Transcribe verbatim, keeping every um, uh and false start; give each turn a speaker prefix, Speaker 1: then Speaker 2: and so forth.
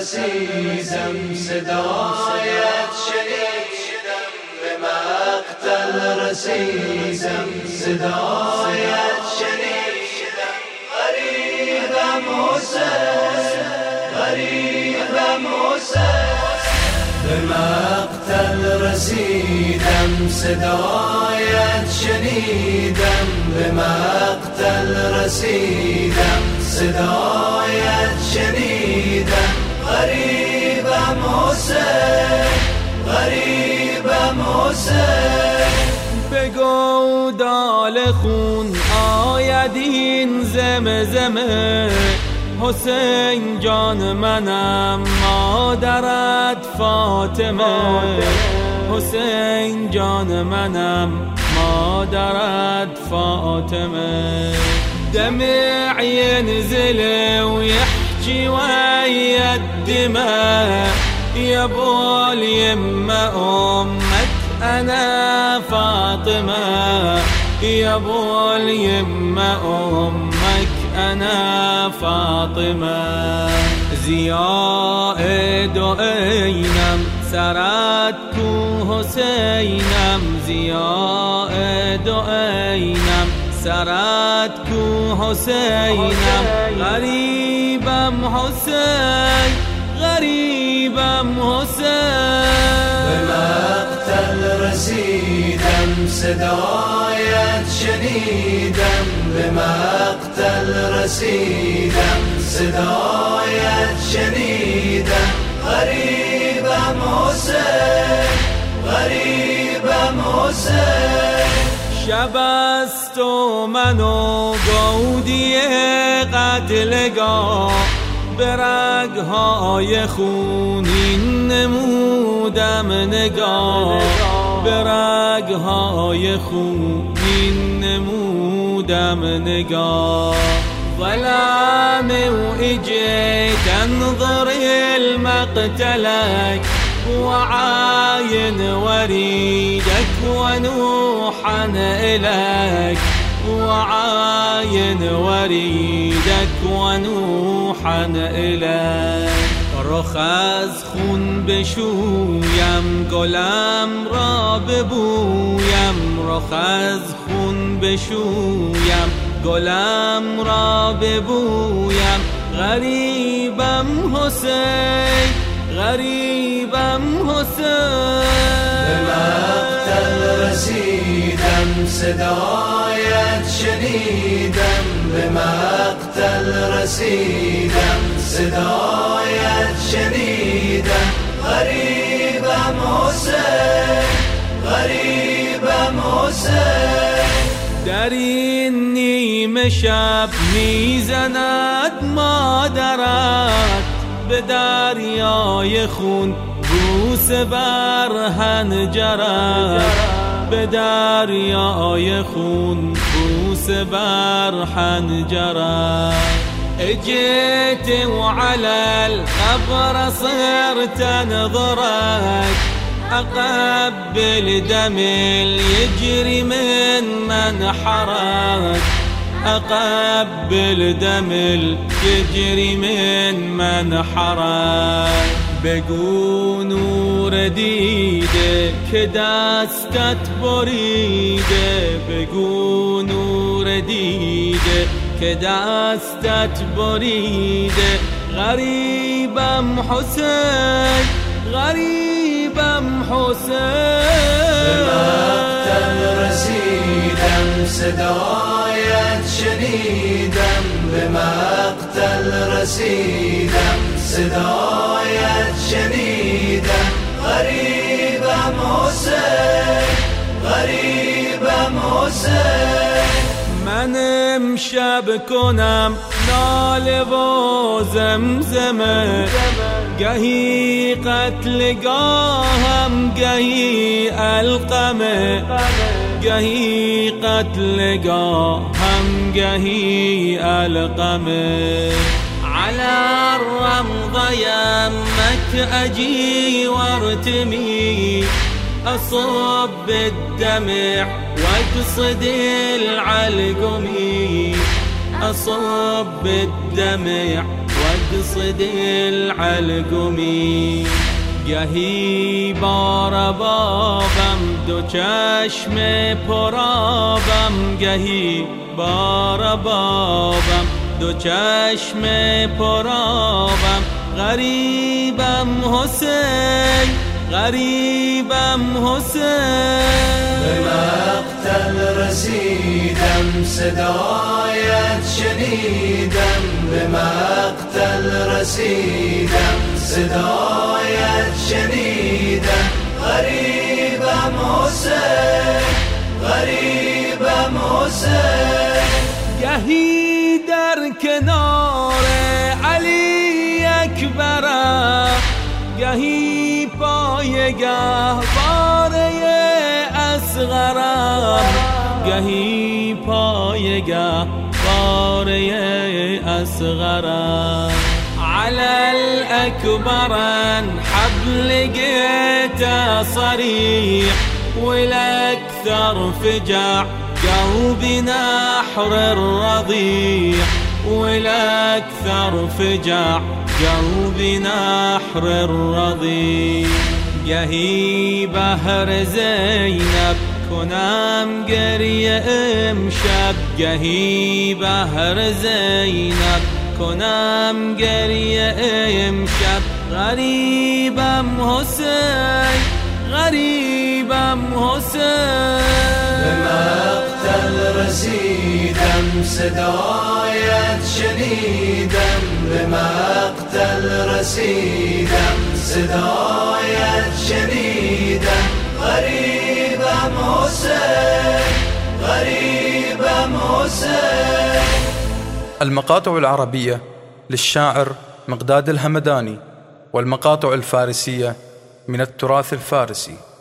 Speaker 1: رسیدم صدایت شنیدم، به مقتل رسیدم صدایت شنیدم. غریبم حسین، غریبم حسین، به مقتل رسیدم صدایت شنیدم، به مقتل رسیدم صدایت شنیدم. غریبم حسین، غریبم حسین،
Speaker 2: بگو دال خون آید این زمزمه، حسین جان منم مادرت فاطمه، حسین جان منم مادرت فاطمه. دمع ينزل ويحكي ويا الدماء، يا ابو اليمة امك انا فاطمة، يا ابو اليمة امك انا فاطمة. زياد اينم سرتكو حسينم، زياد اينم سرتكو حسینم. غریبم حسین، غریبم حسین،
Speaker 1: به مقتل رسیدم صدایت شنیدم، به مقتل رسیدم صدایت شنیدم. غریبم حسین، غریبم حسین،
Speaker 2: شب است و من و گودی قتلگاه، به رگهای خونین نمودم نگاه، به رگهای خونین نمودم نگاه. ظلام واجيت انظر المقتلك، وعاين وريدك ونوحا إليك، وعاين وريدك ونوحا إليك. رخز خون بشویم گلم را ببویم، رخز خون بشویم گلم را ببویم. غریبم حسین، غریبم حسین،
Speaker 1: به مقتل رسیدم صدایت شنیدم، به مقتل رسیدم صدایت شنیدم. غریبم حسین، غریبم حسین،
Speaker 2: در این نیمه شب میزند مادرت، به دریای خون بوسه بر حنجرت، به دریای خون بوسه بر حنجرت. اجيت وعلى القبر صرت انظرك، اقبل دم يجري من منحرك، اقبل دم يجري من منحرك. بگو نور دیده که دستت بریده، بگو نور دیده که دستت بریده. غریبم حسین، غریبم حسین،
Speaker 1: به مقتل رسیدم صدایت شنیدم، به مقتل رسیدم صدایت شنیدم. غریبم حسین، غریبم حسین،
Speaker 2: من امشب کنم ناله و زمزمه، گهی قتلگاهم گهی القمه، گهی قتلگاهم گهی القمه. على الرمض يمك أجي وارتمي، أصب الدمع واقصد العلقمي، أصب الدمع مقصد العلقمی. گهی بار بابم دو چشم پرابم، گهی بار بابم دو چشم پرابم. غریبم حسین، غریبم حسین.
Speaker 1: به مقتل رسیدم صدایت شنیدم، به مقتل رسیدم صدایت شنیدم. غریبم حسین، غریبم حسین.
Speaker 2: گهی در کنار علی اکبرم، گهی پایگه باره اصغرم، گهی پایگه باره اصغرم. على الأكبر حبل جيت صريح، والأكثر فجع قلبي نحر الرضيع، والأكثر فجع قلبي نحر الرضيع. گهی بهر زینب کنم گریه امشب، گهی بهر زینب کنم گریه امشب. غریبم حسین، غریبم حسین.
Speaker 1: به مقتل رسیدم صدایت شنیدم، به مقتل رسیدم صدایت شنیدم. غریبم حسین، غریبم حسین.
Speaker 3: المقاطع العربية للشاعر مقداد الهمداني، والمقاطع الفارسية من التراث الفارسي.